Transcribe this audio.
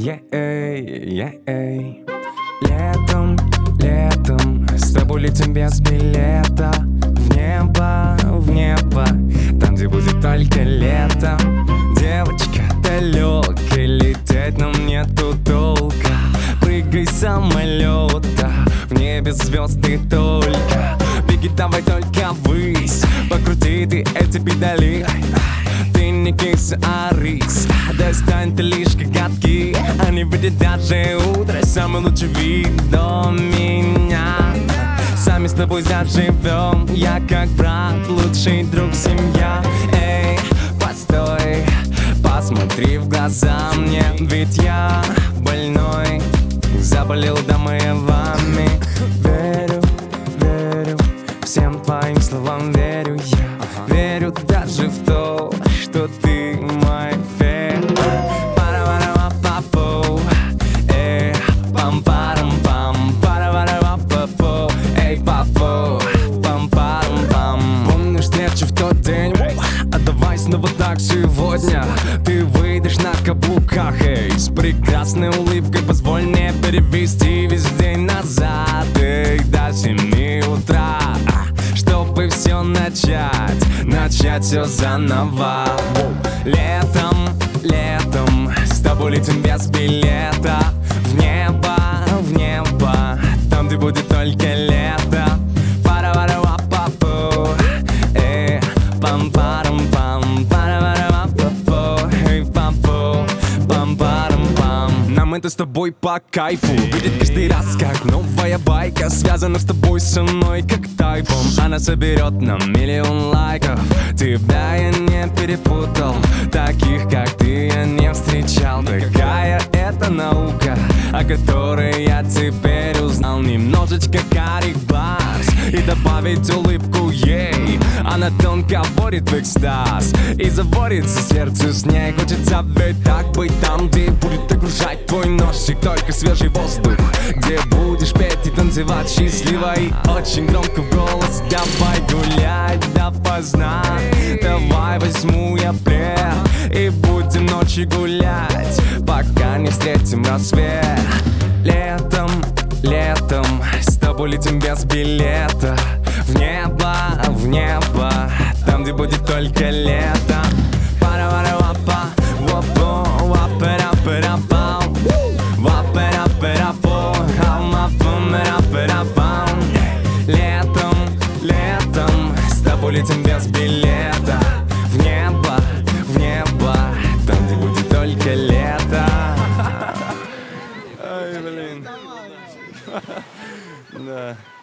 Летом, летом с тобой летим без билета в небо, там, где будет только лето. Девочка далекой, лететь нам нету толка. Прыгай с самолета, в небе звезды только. Беги давай только ввысь, покрути ты эти педали. Ты не киса, а рис, достань ты лишь коготки. Они видят даже утро, самый лучший вид до меня. Сами с тобой заживем, я как брат, лучший друг, семья. Эй, постой, посмотри в глаза мне, ведь я больной, заболел до вами. Верю, верю, всем твоим словам верю я. Верю даже в то, что ты мой фен. Пара-пара-па-па-пу, эй, пам-парам-пам, пара-пара-па-па-пу, эй, папу, пам-парам-пам. Помнишь встречу в тот день? А давай снова так сегодня. Ты выйдешь на каблуках, эй, с прекрасной улыбкой. Позволь мне перевести весь день назад, эй, до 7 утра, чтобы все начать все заново. Летом, летом с тобой летим без билета в небо, там, где будет только лето. Пара-пара-па-па-пу, эй, пам-парам-пам, пара-пара-па-па-пу, эй, пам-пу, пам-парам-пам. Нам это с тобой по кайфу, видеть каждый раз как новая байка, связана с тобой со мной как тайпом. Она соберет нам миллион лайков. Тебя я не перепутал, таких как ты я не встречал. Такая это наука, о которой я теперь узнал. Немножечко карих глаз и добавить улыбку ей. Она тонко вводит в экстаз и заводится сердце с ней. Хочется ведь так быть там, где будет окружать твой носик только свежий воздух, где будешь петь и танцевать счастливо и очень громко в голос. Давай гулять допоздна, давай возьму я плед и будем ночью гулять, пока не встретим рассвет. Летом, летом с тобой летим без билета в небо, там, где будет только лето. Пара-пара-па-па, вапу, вапера-пера-пау, вапера-пера-пау, ама-пумера-пера-пау. Летом, летом с тобой летим без билета в небо, там, где будет только лето. Ай, блин. Да.